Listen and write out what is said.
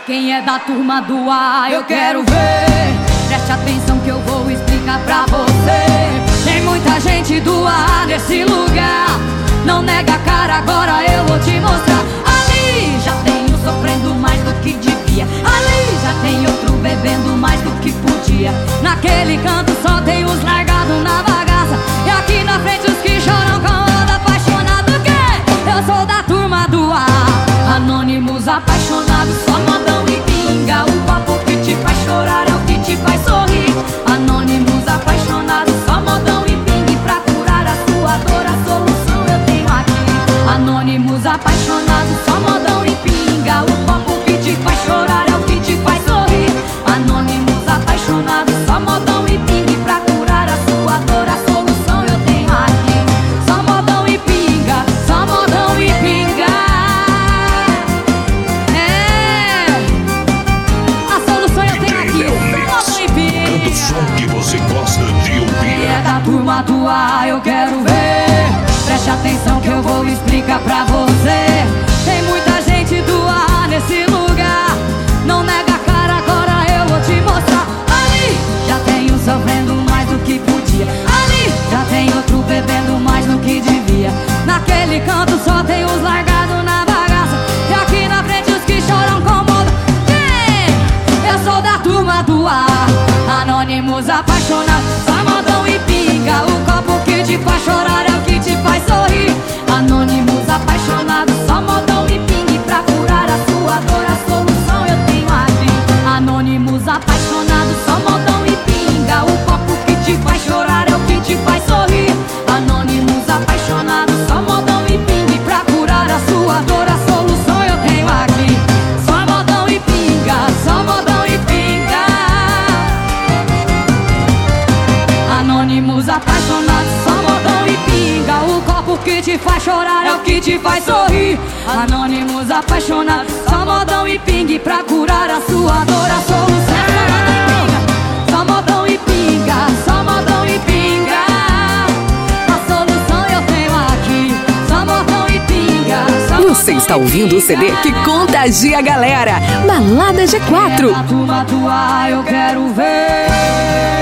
Quem é da turma do A, eu quero ver. Preste atenção que eu vou explicar pra você. Tem muita gente do A nesse lugar. Não nega a cara, agora eu vou te mostrar. Ali já tem um sofrendo mais do que devia. Ali já tem outro bebendo mais do que podia. Naquele canto só tem os largados na bagaça. E aqui na frente os que choram com onda apaixonado. Que eu sou da turma do A. Anônimos apaixonados, só modão e pinga. O papo que te faz chorar é o que te faz sorrir. Anônimos apaixonados, só modão e pingue. Pra curar a sua dor, a solução eu tenho aqui. Anônimos apaixonados, só modão e pinga. O papo que te faz chorar é o que te faz sorrir. Anônimos apaixonados, só modão e pingue. Pra curar a sua dor, a solução eu tenho aqui. Só modão e pinga, só modão e pinga. Que você gosta de ouvir. É da turma do A, eu quero ver. Preste atenção que eu vou explicar pra você. Tem muita gente do A nesse lugar. Não nega a cara, agora eu vou te mostrar. Ali já tem um sofrendo mais do que podia. Ali já tem outro bebendo mais do que devia. Naquele canto só tem os largados na bagaça. E aqui na frente os que choram com moda. Eu sou da turma do A. Anônimos apaixonados, só modão e pinga. O copo que te faz chorar é o que te faz sorrir. Anônimos apaixonados, só modão e pingue. Pra curar a sua dor, a solução eu tenho aqui. Anônimos apaixonados, só modão e pinga. O copo que te faz chorar é o que te faz sorrir. Anônimos apaixonados, só modão e pingue. Pra curar a sua dor, a solução eu tenho aqui. Só modão e pinga, só modão e pinga. Anônimos apaixonados, só modão e pinga. O copo que te faz chorar é o que te faz sorrir. Anônimos apaixonados, só modão e pingue. Pra curar a sua dor, a solução é só modão e pinga. Só modão e pinga. A solução eu tenho aqui. Só modão e pinga. Você está ouvindo o CD que contagia a galera. Balada G4. É da turma do A, eu quero ver.